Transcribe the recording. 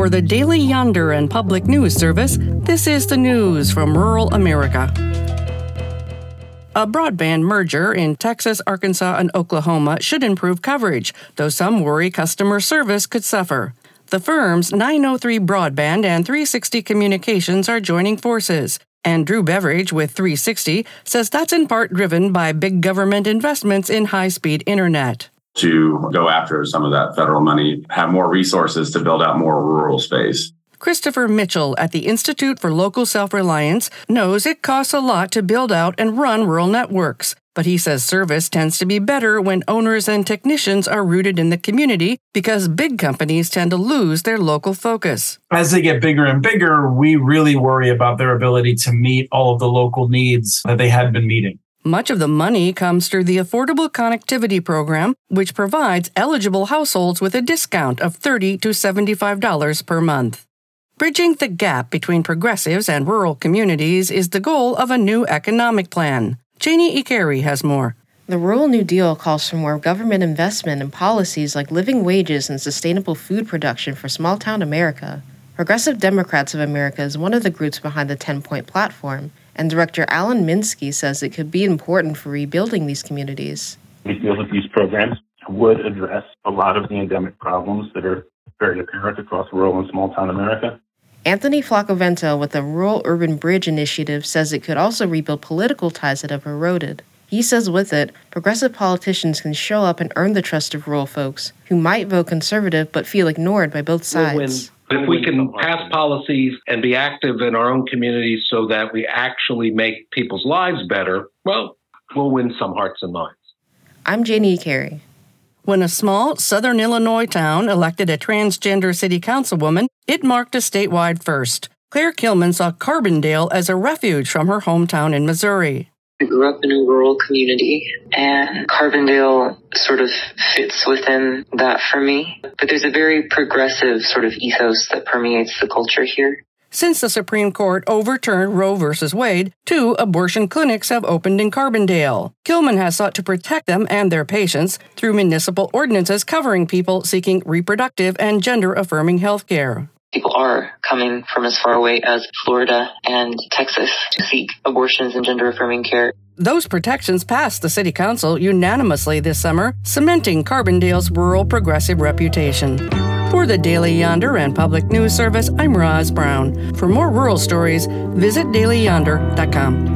For the Daily Yonder and Public News Service, this is the news from rural America. A broadband merger in Texas, Arkansas, and Oklahoma should improve coverage, though some worry customer service could suffer. The firms 903 Broadband and 360 Communications are joining forces, and Drew Beveridge with 360 says that's in part driven by big government investments in high-speed internet. To go after some of that federal money, have more resources to build out more rural space. Christopher Mitchell at the Institute for Local Self-Reliance knows it costs a lot to build out and run rural networks, but he says service tends to be better when owners and technicians are rooted in the community because big companies tend to lose their local focus. As they get bigger and bigger, we really worry about their ability to meet all of the local needs that they had been meeting. Much of the money comes through the Affordable Connectivity Program, which provides eligible households with a discount of $30 to $75 per month. Bridging the gap between progressives and rural communities is the goal of a new economic plan. Janie Ikeri has more. The Rural New Deal calls for more government investment in policies like living wages and sustainable food production for small-town America. Progressive Democrats of America is one of the groups behind the 10-point platform, and Director Alan Minsky says it could be important for rebuilding these communities. We feel that these programs would address a lot of the endemic problems that are very apparent across rural and small-town America. Anthony Flacovento with the Rural Urban Bridge Initiative says it could also rebuild political ties that have eroded. He says with it, progressive politicians can show up and earn the trust of rural folks who might vote conservative but feel ignored by both sides. If we can pass policies and be active in our own communities so that we actually make people's lives better, well, we'll win some hearts and minds. I'm Janie Carey. When a small southern Illinois town elected a transgender city councilwoman, it marked a statewide first. Claire Kilman saw Carbondale as a refuge from her hometown in Missouri. I grew up in a rural community, and Carbondale sort of fits within that for me. But there's a very progressive sort of ethos that permeates the culture here. Since the Supreme Court overturned Roe v. Wade, 2 abortion clinics have opened in Carbondale. Kilman has sought to protect them and their patients through municipal ordinances covering people seeking reproductive and gender-affirming health care. People are coming from as far away as Florida and Texas to seek abortions and gender-affirming care. Those protections passed the City Council unanimously this summer, cementing Carbondale's rural progressive reputation. For the Daily Yonder and Public News Service, I'm Roz Brown. For more rural stories, visit dailyyonder.com.